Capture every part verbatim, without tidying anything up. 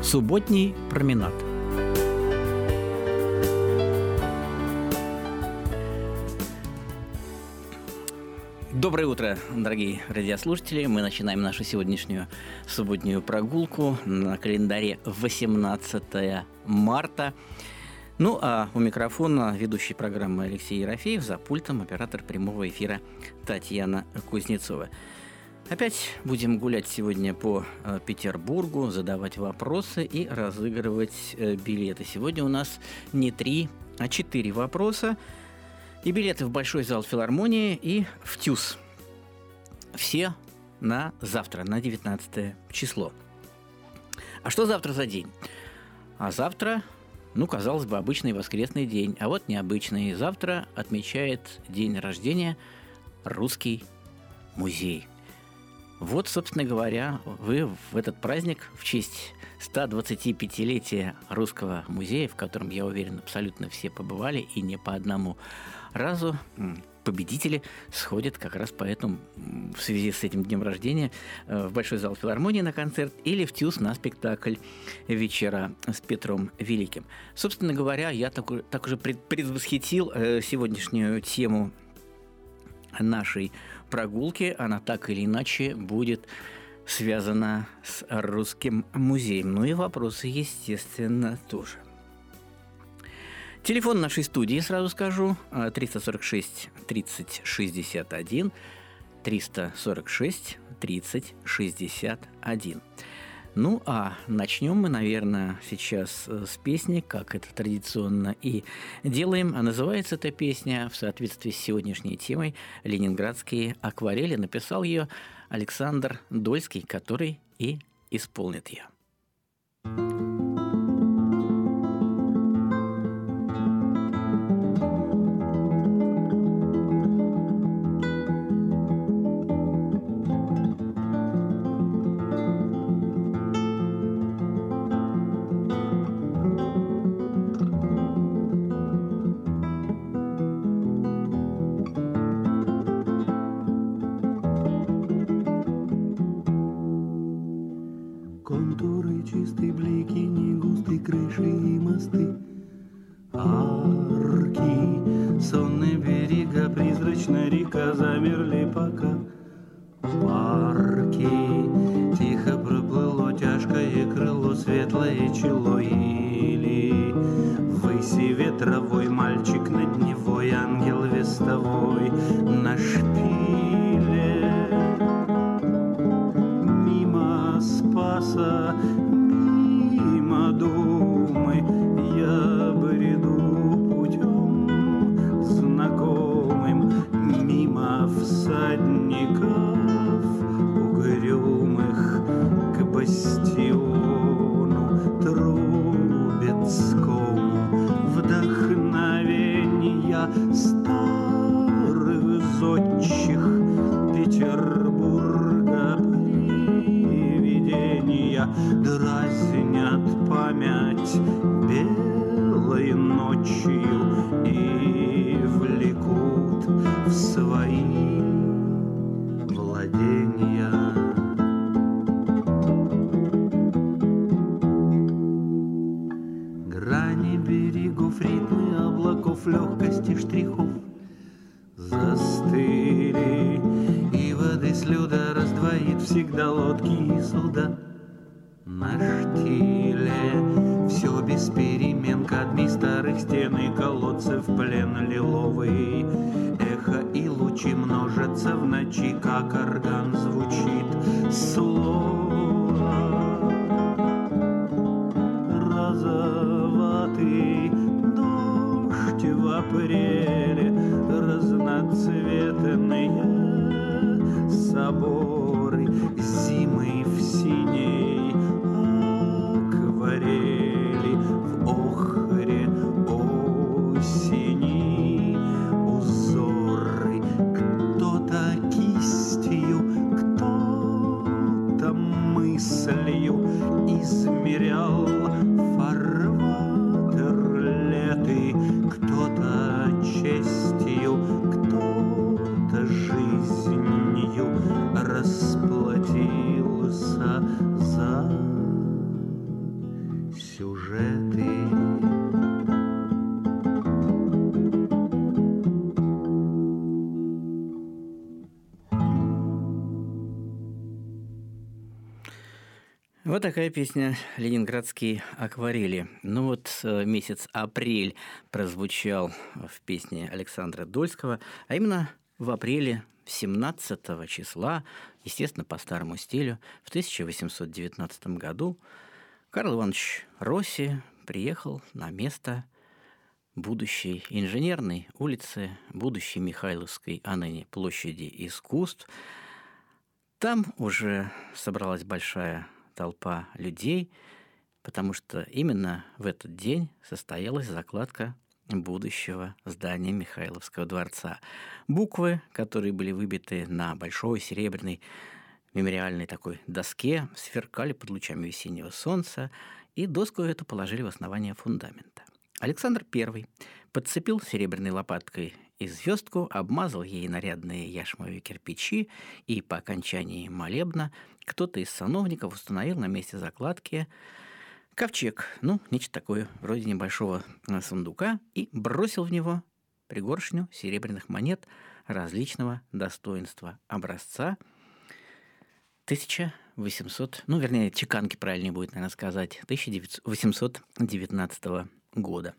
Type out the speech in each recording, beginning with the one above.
Субботний променад. Доброе утро, дорогие радиослушатели. Мы начинаем нашу сегодняшнюю субботнюю прогулку. На календаре восемнадцатое марта. Ну, а у микрофона ведущий программы Алексей Ерофеев, за пультом оператор прямого эфира Татьяна Кузнецова. Опять будем гулять сегодня по э, Петербургу, задавать вопросы и разыгрывать э, билеты. Сегодня у нас не три, а четыре вопроса. И билеты в Большой зал филармонии и в ТЮЗ. Все на завтра, на девятнадцатое число. А что завтра за день? А завтра, ну, казалось бы, обычный воскресный день. А вот необычный. Завтра отмечает день рождения Русский музей. Вот, собственно говоря, вы в этот праздник в честь ста двадцати пятилетия Русского музея, в котором, я уверен, абсолютно все побывали, и не по одному разу, победители сходят как раз поэтому в связи с этим днем рождения в Большой зал филармонии на концерт или в ТЮЗ на спектакль «Вечера с Петром Великим». Собственно говоря, я так, так уже предвосхитил сегодняшнюю тему нашей прогулки. Она так или иначе будет связана с Русским музеем. Ну и вопросы, естественно, тоже. Телефон нашей студии, сразу скажу, триста сорок шесть тридцать шестьдесят один, триста сорок шесть тридцать шестьдесят один. Ну, а начнем мы, наверное, сейчас с песни, как это традиционно и делаем. А называется эта песня в соответствии с сегодняшней темой «Ленинградские акварели». Написал ее Александр Дольский, который и исполнит ее. Река замерли пока парки. Тихо проплыло тяжкое крыло, светлое чело, или ввыси ветровой мальчик над Невой, ангел вестовой на шпиле. Мимо Спаса, мимо Думы я бреду путем знакомым, мимо всадников угрюмых к бастиону Трубецкому. Вдохновения старых зодчих Петербурга привидения дразнят память белой ночью и влекут в свои владения. Грани берегов, ритмы облаков, легкости штрихов застыли, и воды слюда раздвоит всегда лодки и суда. На штиле все без перемен, кадмий старых стен и колодцев, плен лиловый. Эхо и лучи множатся в ночи, как орган звучит слово. Розоватый дождь в апреле, разноцветные соборы, зимы в синей акварели, в охре осени узоры. Кто-то кистью, кто-то мыслью измерял фарватер леты, кто-то честью, кто-то жизнью расплатился за Вот такая песня «Ленинградские акварели». Ну вот месяц апрель прозвучал в песне Александра Дольского, а именно в апреле семнадцатого числа, естественно, по старому стилю, в тысяча восемьсот девятнадцатом году Карл Иванович Росси приехал на место будущей инженерной улицы, будущей Михайловской, а ныне площади искусств. Там уже собралась большая толпа людей, потому что именно в этот день состоялась закладка будущего здания Михайловского дворца. Буквы, которые были выбиты на большой серебряной мемориальной такой доске, сверкали под лучами весеннего солнца, и доску эту положили в основание фундамента. Александр Первый подцепил серебряной лопаткой и звездку, обмазал ей нарядные яшмовые кирпичи, и по окончании молебна кто-то из сановников установил на месте закладки ковчег, ну, нечто такое, вроде небольшого сундука, и бросил в него пригоршню серебряных монет различного достоинства образца тысяча восемьсот, ну, вернее, чеканки правильнее будет, наверное, сказать, тысяча восемьсот девятнадцатого года.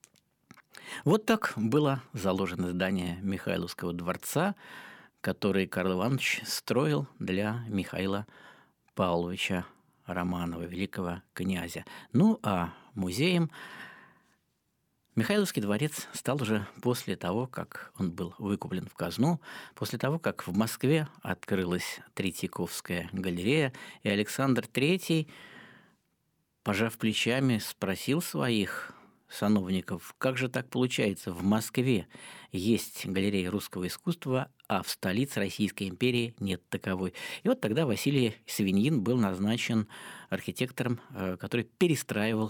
Вот так было заложено здание Михайловского дворца, который Карл Иванович строил для Михаила Павловича Романова, великого князя. Ну, а музеем Михайловский дворец стал уже после того, как он был выкуплен в казну, после того, как в Москве открылась Третьяковская галерея, и Александр Третий, пожав плечами, спросил своих сановников, как же так получается, в Москве есть галерея русского искусства, а в столице Российской империи нет таковой. И вот тогда Василий Свиньин был назначен архитектором, который перестраивал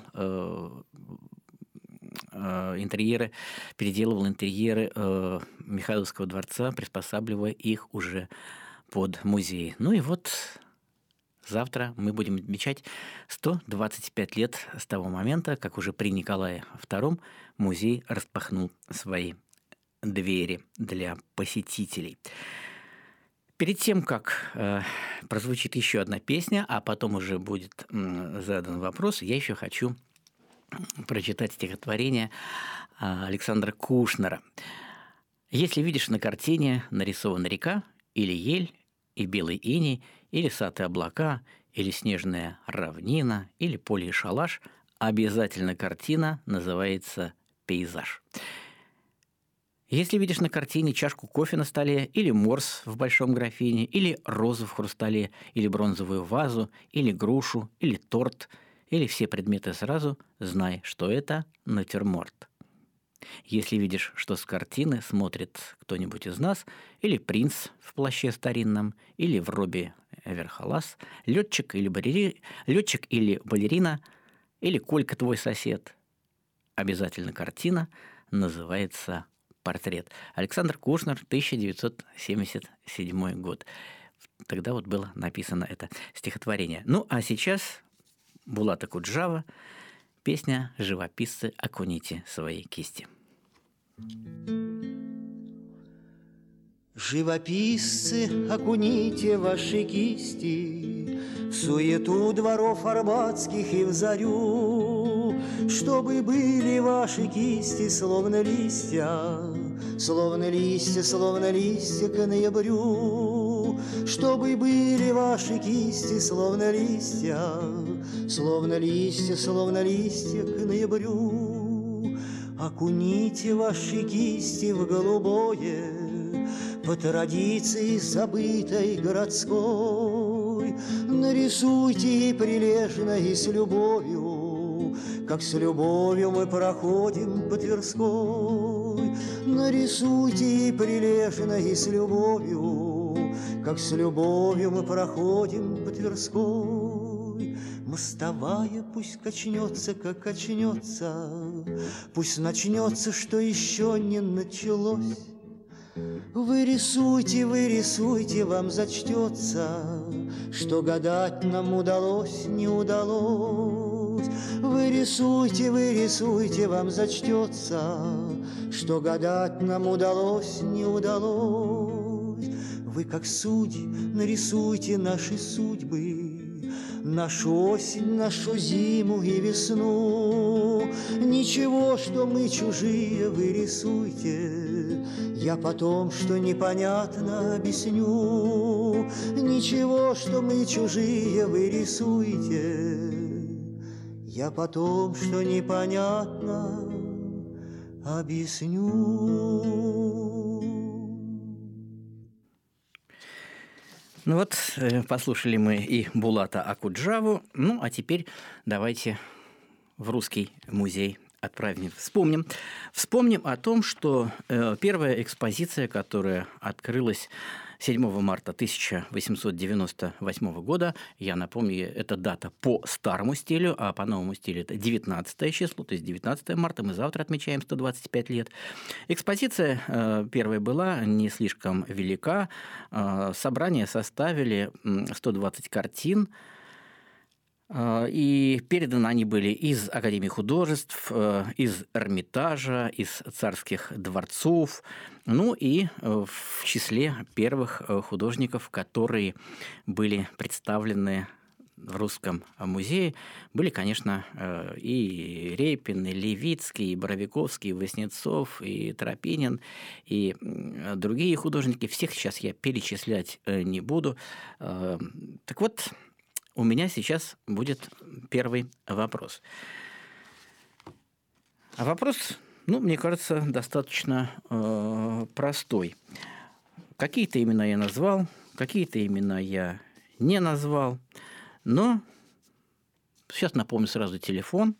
интерьеры, переделывал интерьеры Михайловского дворца, приспосабливая их уже под музей. Ну и вот завтра мы будем отмечать сто двадцать пять лет с того момента, как уже при Николае втором музей распахнул свои двери для посетителей. Перед тем, как э, прозвучит еще одна песня, а потом уже будет э, задан вопрос, я еще хочу прочитать стихотворение Александра Кушнера. «Если видишь на картине нарисована река или ель, и белый иней, или сад и облака, или снежная равнина, или поле и шалаш, обязательно картина называется пейзаж. Если видишь на картине чашку кофе на столе, или морс в большом графине, или розу в хрустале, или бронзовую вазу, или грушу, или торт, или все предметы сразу, знай, что это натюрморт. Если видишь, что с картины смотрит кто-нибудь из нас, или принц в плаще старинном, или в робе верхолаз, летчик или, балери... летчик или балерина, или Колька твой сосед, обязательно картина называется портрет». Александр Кушнер, тысяча девятьсот семьдесят седьмой год. Тогда вот было написано это стихотворение. Ну, а сейчас Булата Куджава, песня «Живописцы, окуните свои кисти». Живописцы, окуните ваши кисти в суету дворов арбатских и в зарю, чтобы были ваши кисти словно листья, словно листья, словно листья к ноябрю, чтобы были ваши кисти словно листья, словно листья, словно листья к ноябрю. Окуните ваши кисти в голубое, по традиции забытой городской. Нарисуйте и прилежно, и с любовью, как с любовью мы проходим по Тверской. Нарисуйте и прилежно, и с любовью, как с любовью мы проходим по Тверской. Мостовая пусть качнется, как качнется, пусть начнется, что еще не началось. Вы рисуйте, вы рисуйте, вам зачтется, что гадать нам удалось, не удалось. Вы рисуйте, вы рисуйте, вам зачтется, что гадать нам удалось, не удалось. Вы, как судьи, нарисуйте наши судьбы, нашу осень, нашу зиму и весну. Ничего, что мы чужие, вы рисуйте, я потом, что непонятно, объясню. Ничего, что мы чужие, вы рисуйте, я потом, что непонятно, объясню. Ну вот, послушали мы и Булата Акуджаву. Ну, а теперь давайте в Русский музей отправим. Вспомним. Вспомним о том, что э, первая экспозиция, которая открылась седьмого марта тысяча восемьсот девяносто восьмого года, я напомню, это дата по старому стилю, а по новому стилю это девятнадцатое число, то есть девятнадцатое марта, мы завтра отмечаем сто двадцать пять лет. Экспозиция э, первая была не слишком велика, э, собрание составили сто двадцать картин, и переданы они были из Академии художеств, из Эрмитажа, из царских дворцов, ну и в числе первых художников, которые были представлены в Русском музее, были, конечно, и Репин, и Левицкий, и Боровиковский, и Васнецов, и Тропинин, и другие художники. Всех сейчас я перечислять не буду. Так вот, у меня сейчас будет первый вопрос. А вопрос, ну, мне кажется, достаточно э, простой. Какие-то имена я назвал, какие-то имена я не назвал, но сейчас напомню сразу телефон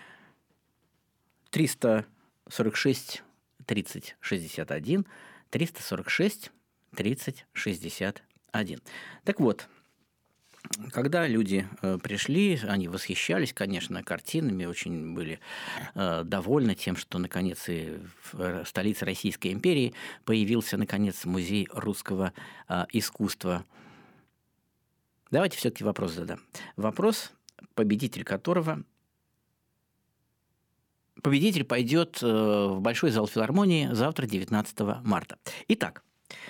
триста сорок шесть тридцать шестьдесят один, триста сорок шесть тридцать шестьдесят один. Так вот, когда люди э, пришли, они восхищались, конечно, картинами, очень были э, довольны тем, что, наконец, и в столице Российской империи появился, наконец, музей русского э, искусства. Давайте все-таки вопрос задам. Вопрос, победитель которого... Победитель пойдет э, в Большой зал филармонии завтра, девятнадцатого марта. Итак,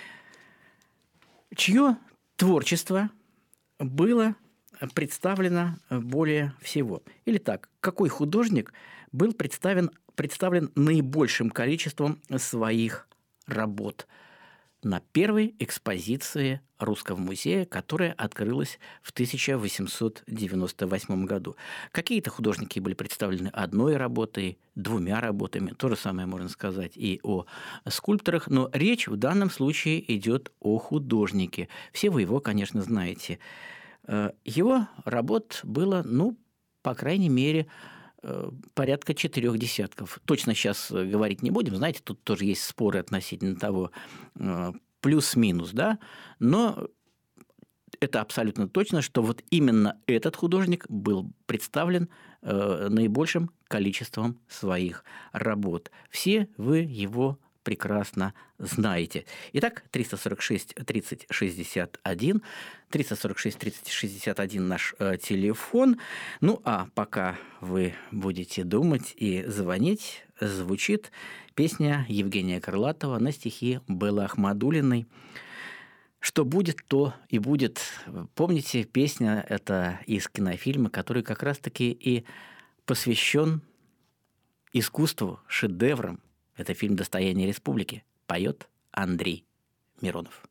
чье творчество было представлено более всего? Или так, какой художник был представлен, представлен наибольшим количеством своих работ на первой экспозиции Русского музея, которая открылась в тысяча восемьсот девяносто восьмом году? Какие-то художники были представлены одной работой, двумя работами. То же самое можно сказать и о скульпторах, но речь в данном случае идет о художнике. Все вы его, конечно, знаете. Его работ было, ну, по крайней мере, порядка четырех десятков. Точно сейчас говорить не будем, знаете, тут тоже есть споры относительно того, плюс-минус, да, но это абсолютно точно, что вот именно этот художник был представлен наибольшим количеством своих работ. Все вы его прекрасно знаете. Итак, триста сорок шесть тридцать шестьдесят один, триста сорок шесть тридцать шестьдесят один наш э, телефон. Ну, а пока вы будете думать и звонить, звучит песня Евгения Крылатова на стихи Беллы Ахмадуллиной. Что будет, то и будет. Помните, песня это из кинофильма, который как раз-таки и посвящен искусству, шедеврам. Это фильм «Достояние республики». Поет Андрей Миронов.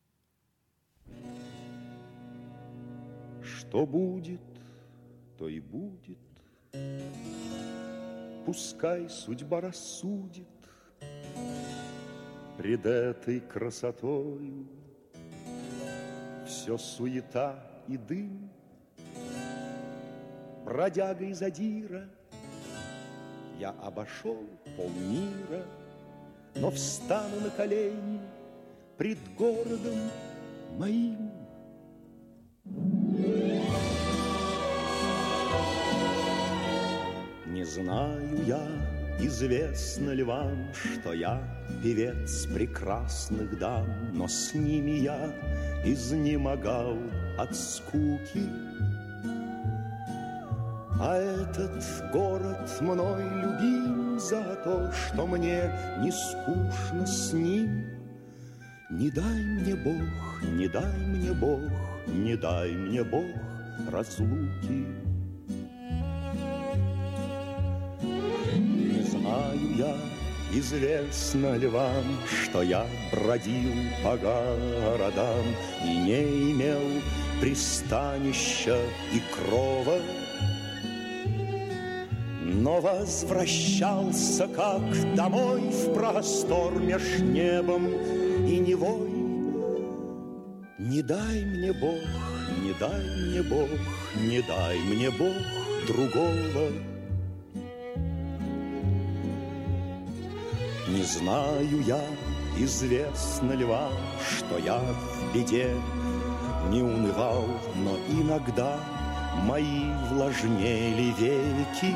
Что будет, то и будет. Пускай судьба рассудит пред этой красотою. Все суета и дым, бродяга и задира. Я обошел полмира, но встану на колени пред городом моим. Не знаю я, известно ли вам, что я певец прекрасных дам, но с ними я изнемогал от скуки. А этот город мной любим за то, что мне не скучно с ним. Не дай мне Бог, не дай мне Бог, не дай мне Бог разлуки. Не знаю я, известно ли вам, что я бродил по городам и не имел пристанища и крова, но возвращался как домой в простор меж небом и Невой. Не дай мне Бог, не дай мне Бог, не дай мне Бог другого. Не знаю я, известно ли вам, что я в беде не унывал, но иногда мои влажнели веки.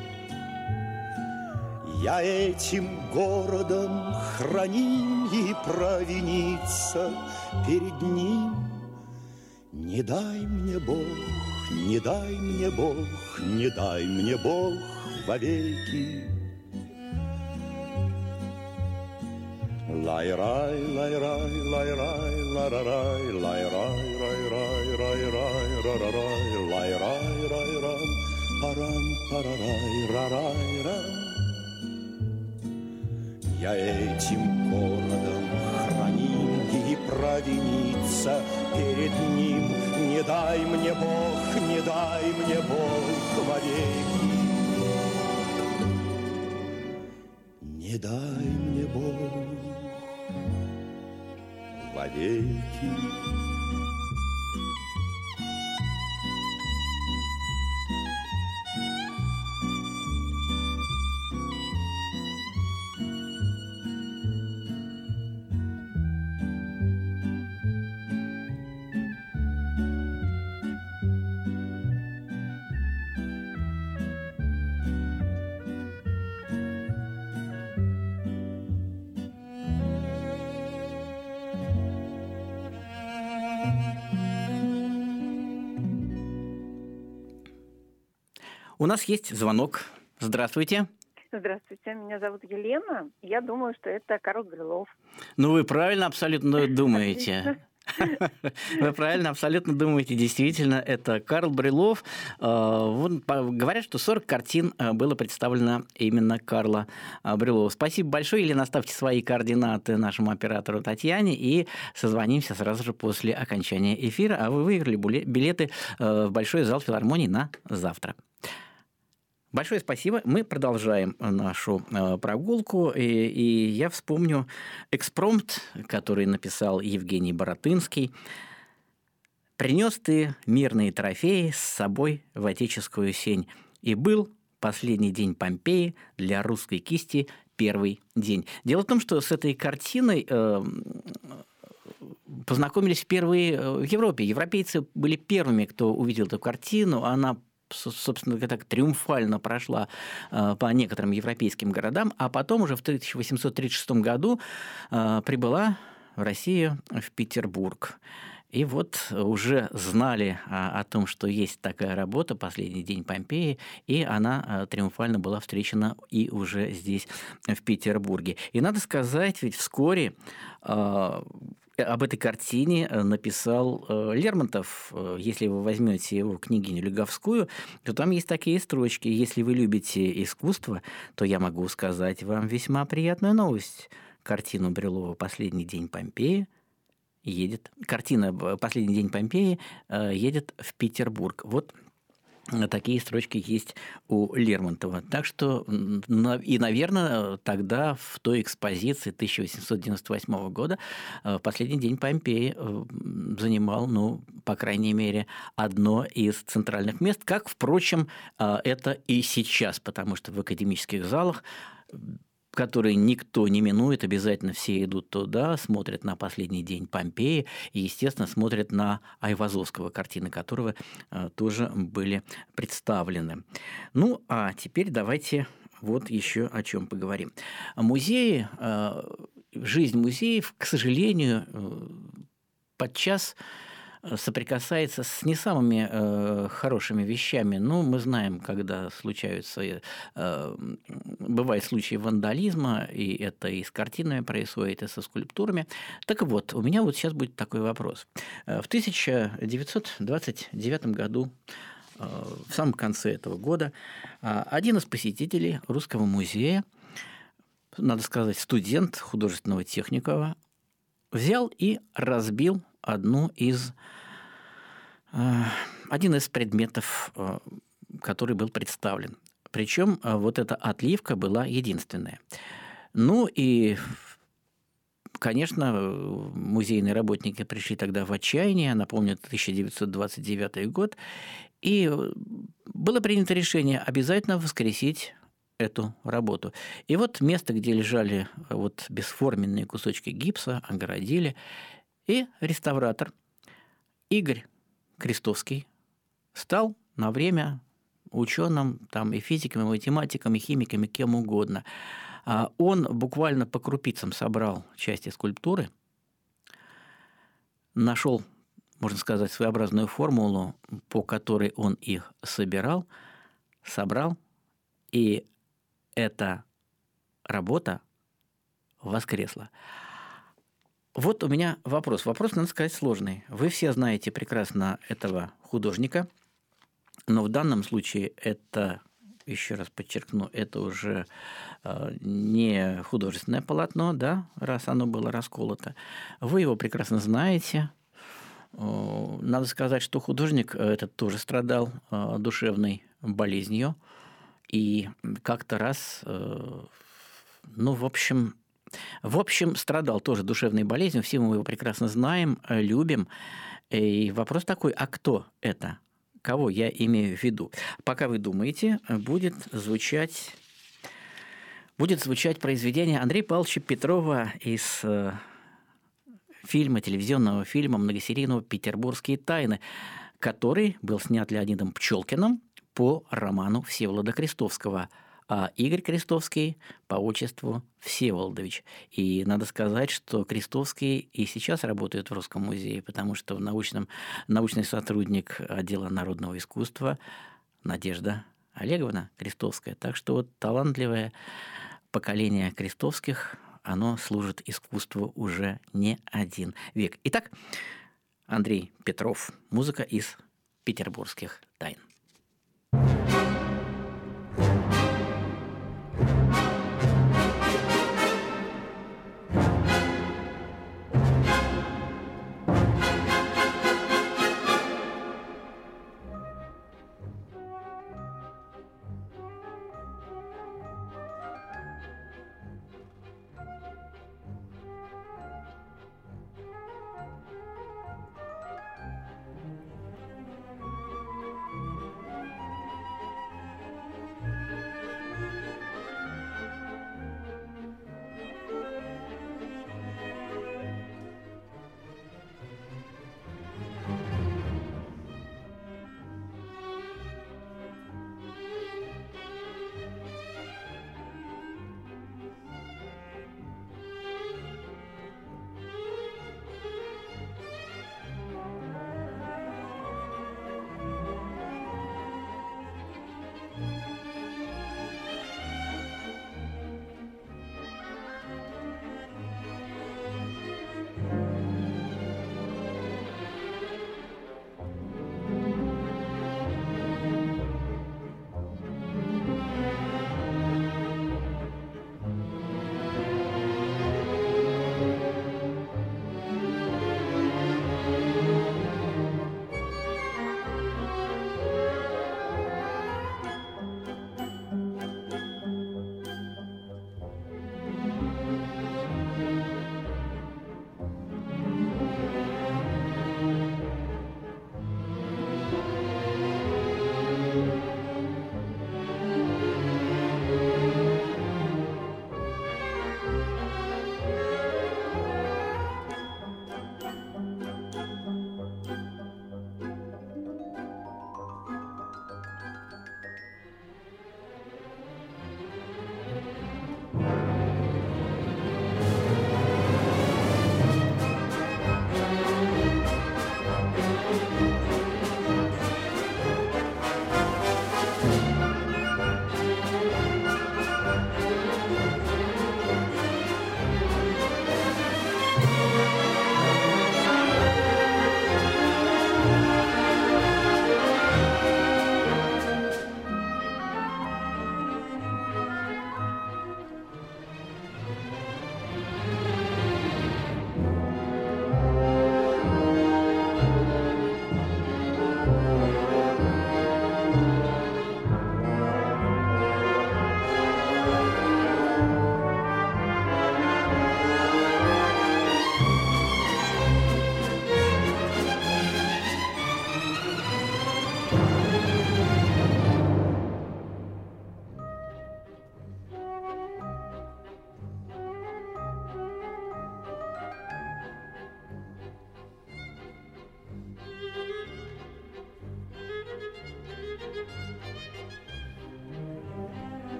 Я этим городом храним и провиниться перед ним. Не дай мне Бог, не дай мне Бог, не дай мне Бог вовеки. Лай-рай, лай-рай, лай-рай, ла-ра-рай, лай-рай, рай-рай, рай-рай, ра-ра-рай, лай-рай, рай-рам, парам, парарай, рарай-рам. Я этим городом храним и провиниться перед ним. Не дай мне Бог, не дай мне Бог вовеки. Не дай мне Бог вовеки. У нас есть звонок. Здравствуйте. Здравствуйте, меня зовут Елена. Я думаю, что это Карл Брюлов. Ну, вы правильно абсолютно думаете. Вы правильно абсолютно думаете. Действительно, это Карл Брюлов. Говорят, что сорок картин было представлено именно Карла Брюлова. Спасибо большое, Елена. Оставьте свои координаты нашему оператору Татьяне и созвонимся сразу же после окончания эфира. А вы выиграли билеты в Большой зал филармонии на завтра. Большое спасибо. Мы продолжаем нашу э, прогулку, и, и я вспомню экспромт, который написал Евгений Баратынский. «Принес ты мирные трофеи с собой в отеческую сень, и был последний день Помпеи для русской кисти первый день». Дело в том, что с этой картиной э, познакомились впервые в Европе. Европейцы были первыми, кто увидел эту картину. Она собственно, так триумфально прошла э, по некоторым европейским городам, а потом уже в тысяча восемьсот тридцать шестом году э, прибыла в Россию, в Петербург. И вот уже знали о, о том, что есть такая работа «Последний день Помпеи», и она э, триумфально была встречена и уже здесь, в Петербурге. И надо сказать, ведь вскоре э, об этой картине написал Лермонтов. Если вы возьмете его «Княгиню Леговскую», то там есть такие строчки: «Если вы любите искусство, то я могу сказать вам весьма приятную новость. Картину Брюлова «Последний день Помпеи» едет... Картина «Последний день Помпеи» едет в Петербург». Вот такие строчки есть у Лермонтова. Так что, и, наверное, тогда в той экспозиции тысяча восемьсот девяносто восьмого года «Последний день Помпеи» занимал, ну, по крайней мере, одно из центральных мест, как, впрочем, это и сейчас, потому что в академических залах, которые никто не минует, обязательно все идут туда, смотрят на «Последний день Помпеи» и, естественно, смотрят на Айвазовского, картины которого тоже были представлены. Ну, а теперь давайте вот еще о чем поговорим. Музеи, жизнь музеев, к сожалению, подчас соприкасается с не самыми э, хорошими вещами. Ну, мы знаем, когда случаются, э, бывают случаи вандализма, и это и с картинами происходит, и со скульптурами. Так вот, у меня вот сейчас будет такой вопрос. В тысяча девятьсот двадцать девятом году, э, в самом конце этого года, один из посетителей Русского музея, надо сказать, студент художественного техникума, взял и разбил одну из, э, один из предметов, э, который был представлен. Причем э, вот эта отливка была единственная. Ну и, конечно, музейные работники пришли тогда в отчаяние, напомню, тысяча девятьсот двадцать девятый год, и было принято решение обязательно воскресить эту работу. И вот место, где лежали вот бесформенные кусочки гипса, огородили, и реставратор Игорь Крестовский стал на время ученым, там, и физиком, и математиком, и химиком, и кем угодно. Он буквально по крупицам собрал части скульптуры, нашел, можно сказать, своеобразную формулу, по которой он их собирал, собрал, и эта работа воскресла. Вот у меня вопрос. Вопрос, надо сказать, сложный. Вы все знаете прекрасно этого художника, но в данном случае это, еще раз подчеркну, это уже не художественное полотно, да, раз оно было расколото. Вы его прекрасно знаете. Надо сказать, что художник этот тоже страдал душевной болезнью. И как-то раз, ну, в общем, в общем, страдал тоже душевной болезнью. Все мы его прекрасно знаем, любим. И вопрос такой, а кто это? Кого я имею в виду? Пока вы думаете, будет звучать, будет звучать произведение Андрея Павловича Петрова из фильма, телевизионного фильма многосерийного «Петербургские тайны», который был снят Леонидом Пчелкиным по роману Всеволода Крестовского, а Игорь Крестовский по отчеству Всеволодович. И надо сказать, что Крестовский и сейчас работает в Русском музее, потому что в научном, научный сотрудник отдела народного искусства Надежда Олеговна Крестовская. Так что вот талантливое поколение Крестовских, оно служит искусству уже не один век. Итак, Андрей Петров. Музыка из «Петербургских тайн».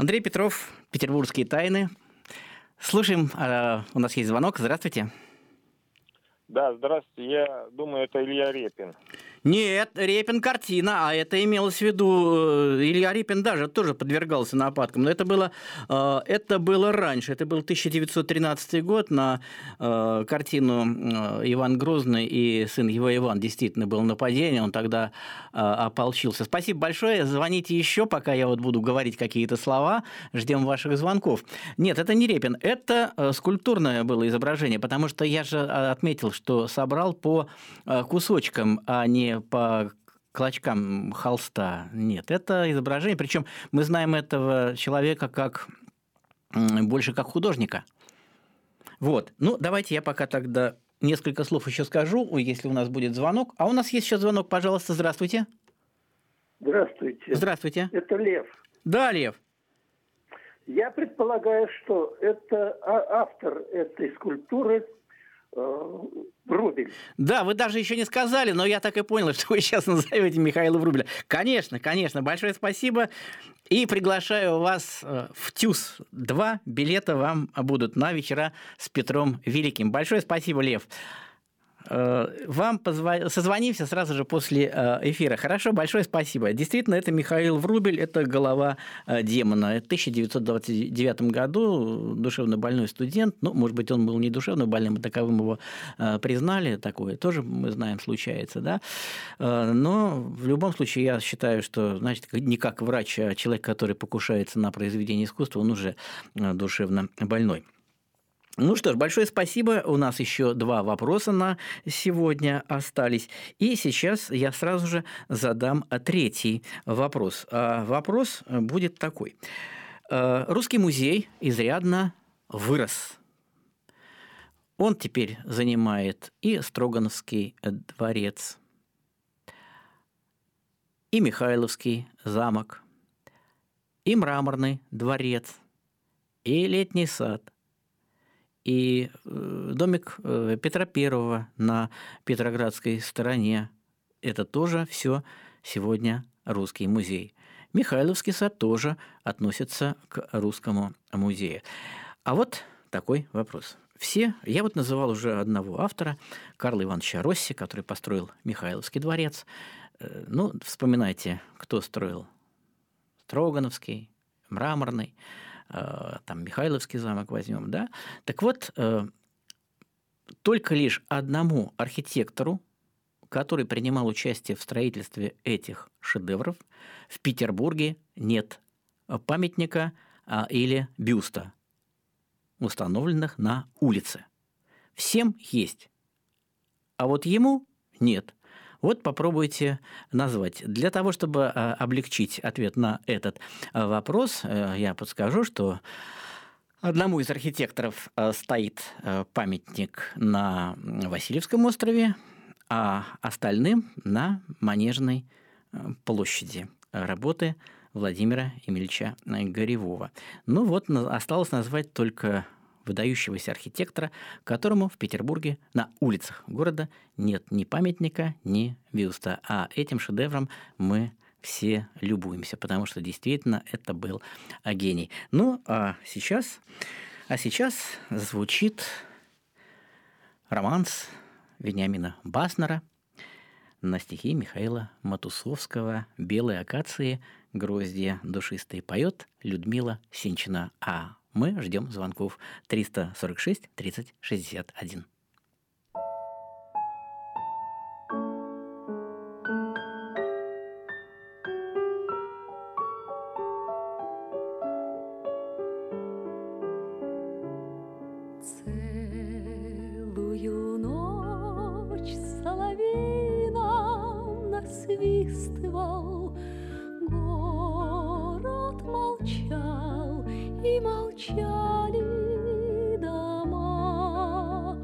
Андрей Петров, «Петербургские тайны». Слушаем, а, у нас есть звонок. Здравствуйте. Да, здравствуйте. Я думаю, это Илья Репин. Нет, Репин картина, а это имелось в виду, Илья Репин даже тоже подвергался нападкам, но это было, это было раньше, это был тысяча девятьсот тринадцатый год, на картину «Иван Грозный и сын его Иван» действительно было нападение, он тогда ополчился. Спасибо большое, звоните еще, пока я вот буду говорить какие-то слова, ждем ваших звонков. Нет, это не Репин, это скульптурное было изображение, потому что я же отметил, что собрал по кусочкам, а не по клочкам холста. Нет, это изображение. Причем мы знаем этого человека как больше как художника. Вот. Ну, давайте я пока тогда несколько слов еще скажу, если у нас будет звонок. А у нас есть еще звонок, пожалуйста. Здравствуйте. Здравствуйте. Здравствуйте. Это Лев. Да, Лев. Я предполагаю, что это автор этой скульптуры Врубель. Да, вы даже еще не сказали, но я так и понял, что вы сейчас назовете Михаила Врубеля. Конечно, конечно, большое спасибо. И приглашаю вас в ТЮЗ два. Билеты вам будут на вечера с Петром Великим. Большое спасибо, Лев. Вам позв... созвонимся сразу же после эфира. Хорошо, большое спасибо. Действительно, это Михаил Врубель, это голова демона. В тысяча девятьсот двадцать девятом году душевно больной студент, ну, может быть, он был не душевно больным, таковым его признали, такое тоже, мы знаем, случается, да. Но в любом случае я считаю, что, значит, не как врач, а человек, который покушается на произведение искусства, он уже душевно больной. Ну что ж, большое спасибо. У нас еще два вопроса на сегодня остались. И сейчас я сразу же задам третий вопрос. Вопрос будет такой. Русский музей изрядно вырос. Он теперь занимает и Строгановский дворец, и Михайловский замок, и Мраморный дворец, и Летний сад, и домик Петра Первого на Петроградской стороне. Это тоже все сегодня русский музей. Михайловский сад тоже относится к русскому музею. А вот такой вопрос. Все, я вот называл уже одного автора, Карла Ивановича Росси, который построил Михайловский дворец. Ну, вспоминайте, кто строил Строгановский, Мраморный, там Михайловский замок возьмем, да? Так вот, только лишь одному архитектору, который принимал участие в строительстве этих шедевров, в Петербурге нет памятника или бюста, установленных на улице. Всем есть, а вот ему нет. Вот попробуйте назвать. Для того, чтобы облегчить ответ на этот вопрос, я подскажу, что одному из архитекторов стоит памятник на Васильевском острове, а остальным на Манежной площади. Работы Владимира Емельча Горевого. Ну вот, осталось назвать только выдающегося архитектора, которому в Петербурге на улицах города нет ни памятника, ни бюста. А этим шедевром мы все любуемся, потому что действительно это был гений. Ну, а сейчас, а сейчас звучит романс Вениамина Баснера на стихи Михаила Матусовского «Белые акации, гроздья душистые» поет Людмила Сенчина. А мы ждем звонков триста сорок шесть тридцать шестьдесят один. Целую ночь соловей нам насвистывал, город молчал, и молчали дома.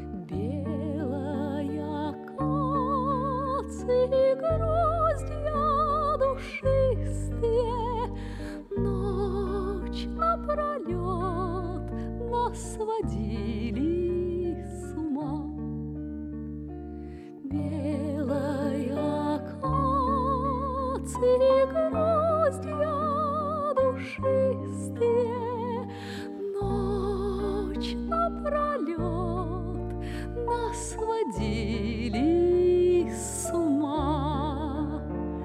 Белая акация, гроздья душистые, ночь напролет нас сводили с ума. Белая акация, гроздья душистые, напролет нас водили с ума.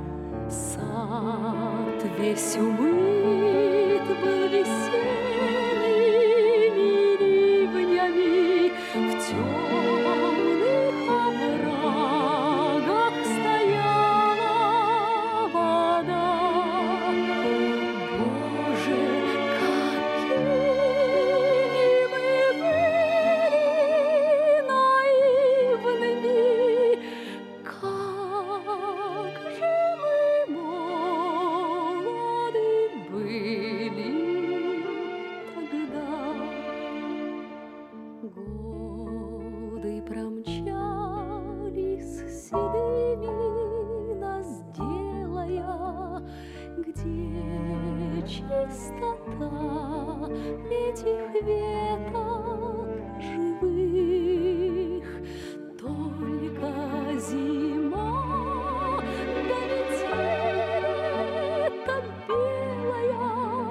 Сад весь умыт был весенними ливнями, в темных оврагах стояла вода. Боже, какими мы были наивными, как же мы молоды были тогда. Годы промчались седыми, нас делая, где чистота этих веток живых. Только зима да метель эта белая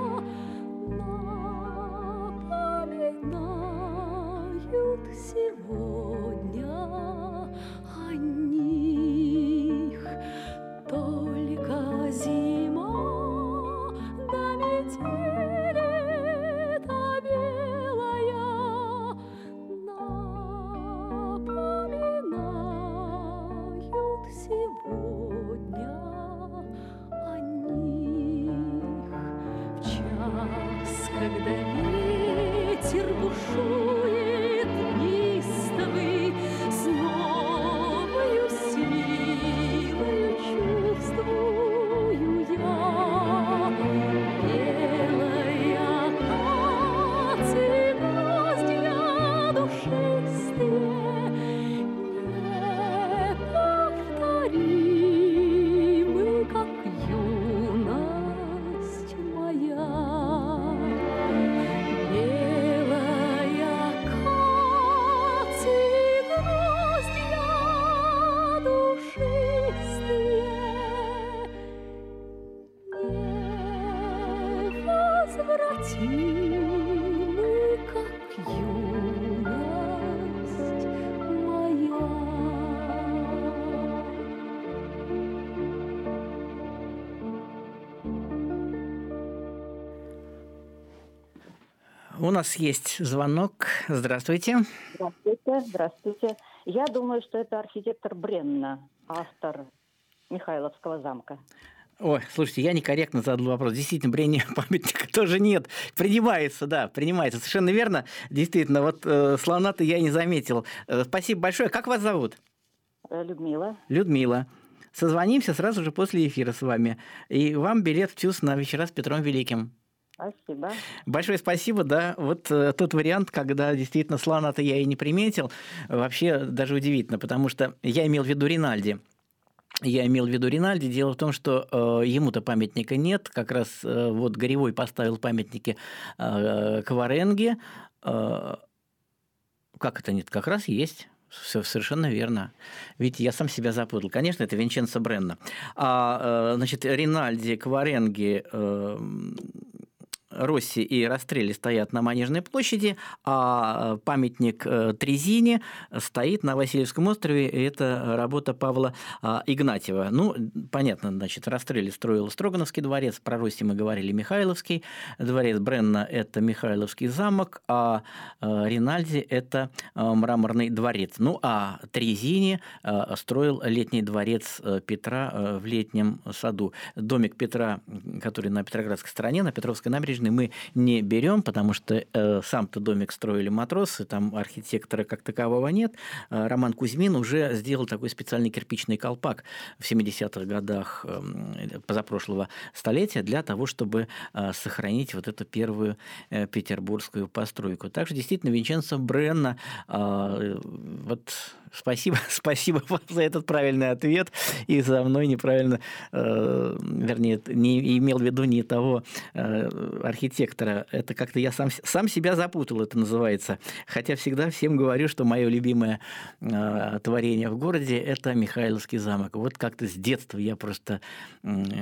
напоминают сегодня о них. Только зима да метель эта белая напоминают сегодня о них. В час, когда ветер бушует неистовый, с новою силою чувствую я. Белая акация, гроздья душистые, неповторимы, как юность моя. Белая акация, гроздья душистые, невозвратимы, как юность моя. У нас есть звонок. Здравствуйте. Здравствуйте, здравствуйте. Я думаю, что это архитектор Бренна, автор Михайловского замка. Ой, слушайте, я некорректно задал вопрос. Действительно, Бренне памятника тоже нет. Принимается, да, принимается. Совершенно верно. Действительно, вот э, слона-то я не заметил. Э, спасибо большое. Как вас зовут? Людмила. Людмила. Созвонимся сразу же после эфира с вами. И вам билет в ТЮЗ на вечера с Петром Великим. Спасибо. Большое спасибо, да. Вот э, тот вариант, когда действительно слона-то я и не приметил, вообще даже удивительно, потому что я имел в виду Ринальди. Я имел в виду Ринальди. Дело в том, что э, ему-то памятника нет. Как раз э, вот Горевой поставил памятники э, Кваренге. Э, как это нет? Как раз есть. Все совершенно верно. Видите, я сам себя запутал. Конечно, это Винченцо Бренна. А, э, значит, Ринальди, Кваренге, э, Росси и Растрелли стоят на Манежной площади, а памятник Трезине стоит на Васильевском острове. Это работа Павла Игнатьева. Ну, понятно, значит, Растрелли строил Строгановский дворец, про Росси мы говорили Михайловский дворец, Бренна – это Михайловский замок, а Ринальди – это Мраморный дворец. Ну, а Трезине строил летний дворец Петра в Летнем саду. Домик Петра, который на Петроградской стороне, на Петровской набережной, мы не берем, потому что э, сам-то домик строили матросы, там архитектора как такового нет. Э, Роман Кузьмин уже сделал такой специальный кирпичный колпак в семидесятых годах э, позапрошлого столетия для того, чтобы э, сохранить вот эту первую э, петербургскую постройку. Также действительно Винченцо Бренна, э, вот спасибо, спасибо вам за этот правильный ответ и за мной неправильно, э, вернее, не имел в виду не того э, архитектора. Это как-то я сам, сам себя запутал, это называется. Хотя всегда всем говорю, что мое любимое э, творение в городе – это Михайловский замок. Вот как-то с детства я просто э,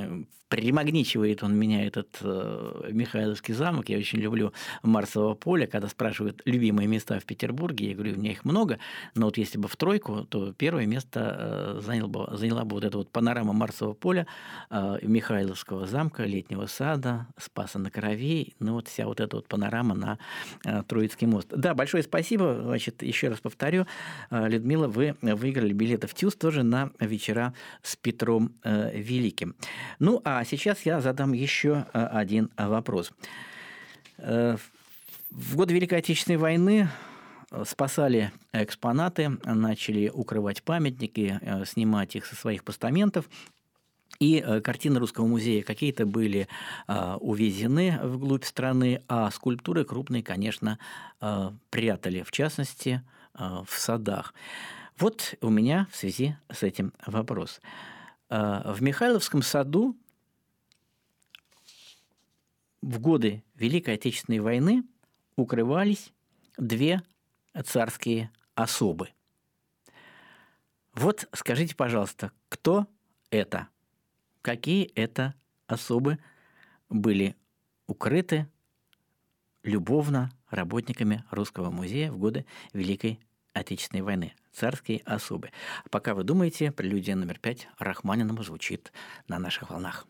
примагничивает он меня, этот э, Михайловский замок. Я очень люблю Марсово поле. Когда спрашивают любимые места в Петербурге, я говорю, у меня их много, но вот если бы в тройку, то первое место э, занял бы, заняла бы вот эта вот панорама Марсового поля, э, Михайловского замка, Летнего сада, Спаса на Крови, ну вот вся вот эта вот панорама на э, Троицкий мост. Да, большое спасибо. Значит, еще раз повторю, э, Людмила, вы выиграли билеты в ТЮЗ тоже на вечера с Петром э, Великим. Ну, а сейчас я задам еще один вопрос. В годы Великой Отечественной войны спасали экспонаты, начали укрывать памятники, снимать их со своих постаментов. И картины Русского музея какие-то были увезены вглубь страны, а скульптуры крупные, конечно, прятали, в частности, в садах. Вот у меня в связи с этим вопрос. В Михайловском саду в годы Великой Отечественной войны укрывались две царские особы. Вот скажите, пожалуйста, кто это? Какие это особы были укрыты любовно работниками Русского музея в годы Великой Отечественной войны? Царские особы. Пока вы думаете, прелюдия номер пять Рахманинова звучит на наших волнах.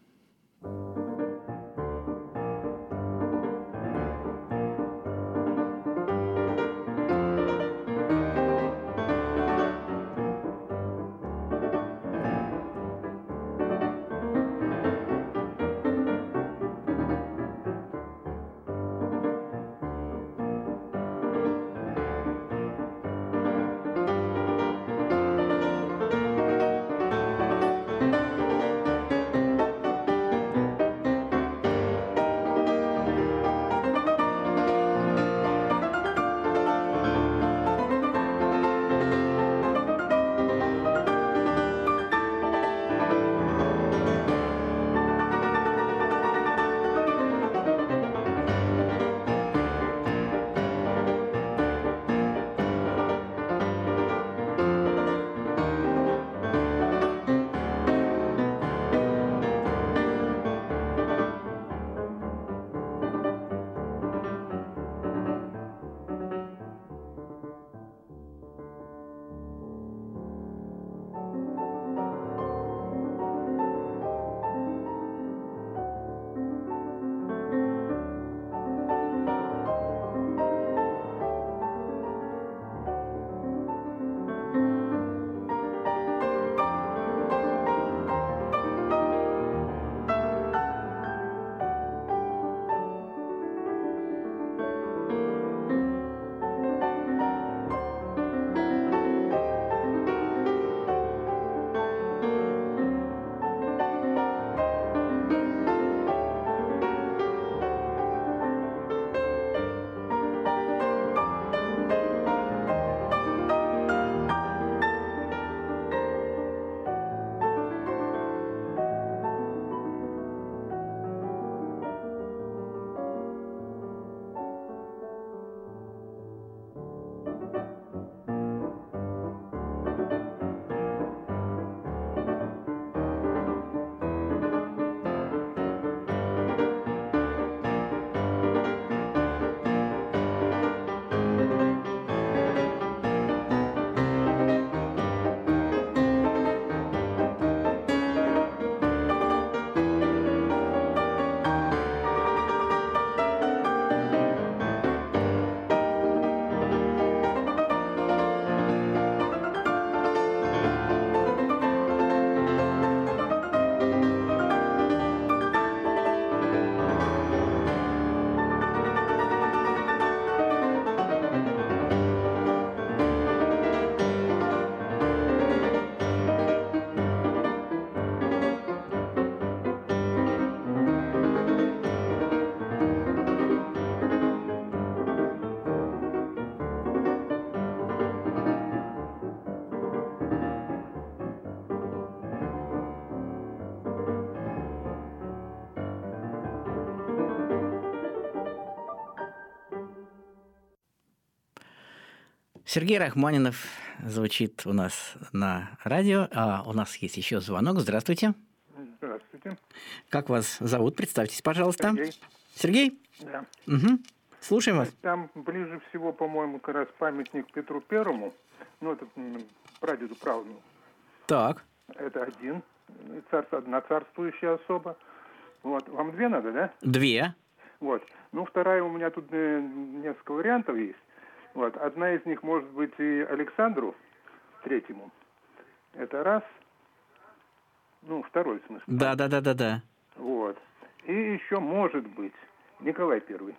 Сергей Рахманинов звучит у нас на радио, а у нас есть еще звонок. Здравствуйте. Здравствуйте. Здравствуйте. Как вас зовут? Представьтесь, пожалуйста. Сергей. Сергей? Да. Угу. Слушаем вас. Там ближе всего, по-моему, как раз памятник Петру Первому. Ну, это м, прадеду правнуку. Так. Это один. Царство, одна царствующая особа. Вот. Вам две надо, да? Две. Вот. Ну, вторая у меня тут э, несколько вариантов есть. Вот. Одна из них может быть и Александру Третьему. Это раз. Ну, второй смысл. Да, да, да, да, да. Вот. И еще может быть Николай Первый.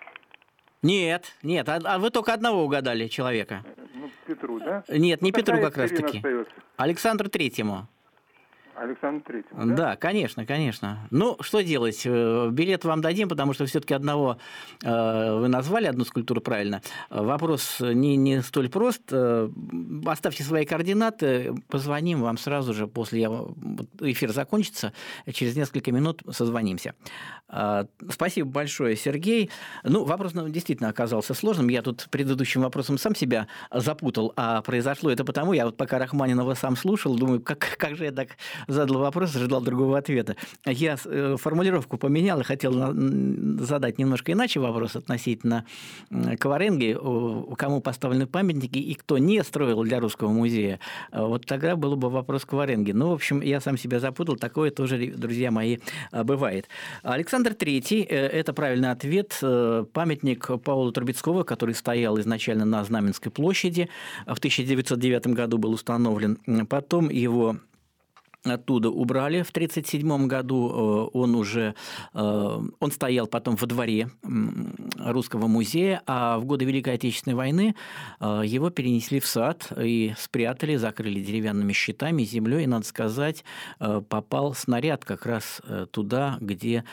Нет, нет, а, а вы только одного угадали человека. Ну, Петру, да? Нет, не Ну, Петру тогда как раз Екатерина таки. остается. Александру Третьему. Александр Третьему, Да? да? конечно, конечно. Ну, что делать? Э, Билет вам дадим, потому что все-таки одного э, вы назвали, одну скульптуру правильно. Э, Вопрос не, не столь прост. Э, Оставьте свои координаты, позвоним вам сразу же после я- вот эфир закончится, через несколько минут созвонимся. Э, Спасибо большое, Сергей. Ну, вопрос ну, действительно оказался сложным. Я тут предыдущим вопросом сам себя запутал, а произошло это потому, я вот пока Рахманинова сам слушал, думаю, как, как же я так задал вопрос, ожидал другого ответа. Я э, формулировку поменял и хотел на- задать немножко иначе вопрос относительно м, Каваренги, у кому поставлены памятники и кто не строил для Русского музея. Э, Вот тогда был бы вопрос Каваренги. Ну, в общем, я сам себя запутал. Такое тоже, друзья мои, э, бывает. Александр Третий э, – это правильный ответ. Э, Памятник Павла Трубецкого, который стоял изначально на Знаменской площади, в тысяча девятьсот девятом году был установлен. Потом его оттуда убрали в тысяча девятьсот тридцать седьмом году. Он уже он стоял потом во дворе Русского музея, а в годы Великой Отечественной войны его перенесли в сад и спрятали, закрыли деревянными щитами, землей. И, надо сказать, попал снаряд как раз туда, где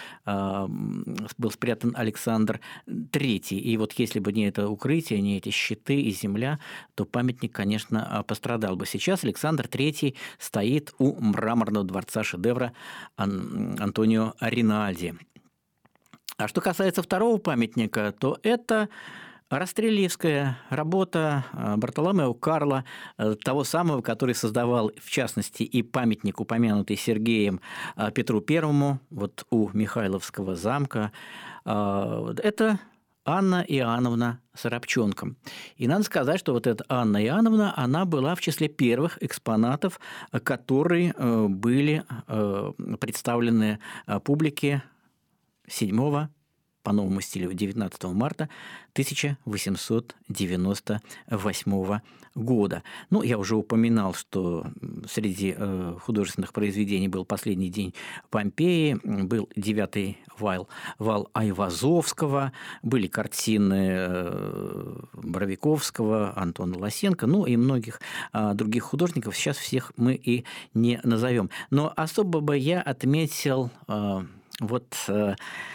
был спрятан Александр Третий. И вот если бы не это укрытие, не эти щиты и земля, то памятник, конечно, пострадал бы. Сейчас Александр Третий стоит у мраморного дворца шедевра Ан- Антонио Ринальди. А что касается второго памятника, то это Растрелливская работа Бартоломео Карла, того самого, который создавал, в частности, и памятник, упомянутый Сергеем Петру Первому, вот у Михайловского замка. Это Анна Иоанновна Сарапченко. И надо сказать, что вот эта Анна Иоанновна, она была в числе первых экспонатов, которые были представлены публике седьмого по новому стилю девятнадцатого марта тысяча восемьсот девяносто восьмого года. Ну, я уже упоминал, что среди э, художественных произведений был «Последний день Помпеи», был «Девятый вал, вал Айвазовского», были картины э, Боровиковского, Антона Лосенко, ну и многих э, других художников. Сейчас всех мы и не назовем. Но особо бы я отметил э, вот... Э,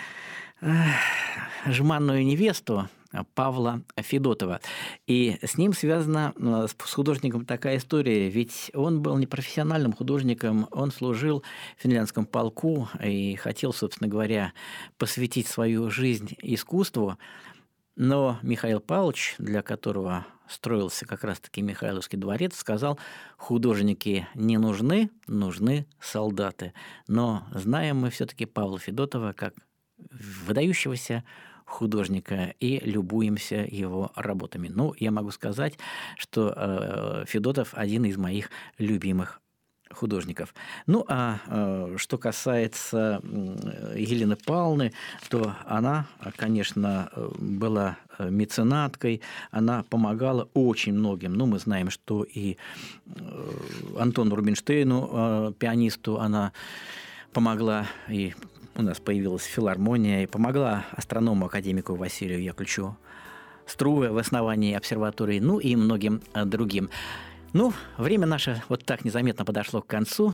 жеманную невесту Павла Федотова. И с ним связана с художником такая история, ведь он был непрофессиональным художником, он служил в финляндском полку и хотел, собственно говоря, посвятить свою жизнь искусству, но Михаил Павлович, для которого строился как раз-таки Михайловский дворец, сказал: художники не нужны, нужны солдаты. Но знаем мы все-таки Павла Федотова как выдающегося художника и любуемся его работами. Ну, я могу сказать, что э, Федотов один из моих любимых художников. Ну, а э, что касается э, Елены Павловны, то она, конечно, была меценаткой, она помогала очень многим. Ну, мы знаем, что и э, Антону Рубинштейну, э, пианисту, она помогла, и у нас появилась филармония, и помогла астроному академику Василию Яковлевичу Струве в основании обсерватории, ну и многим другим. Ну, время наше вот так незаметно подошло к концу.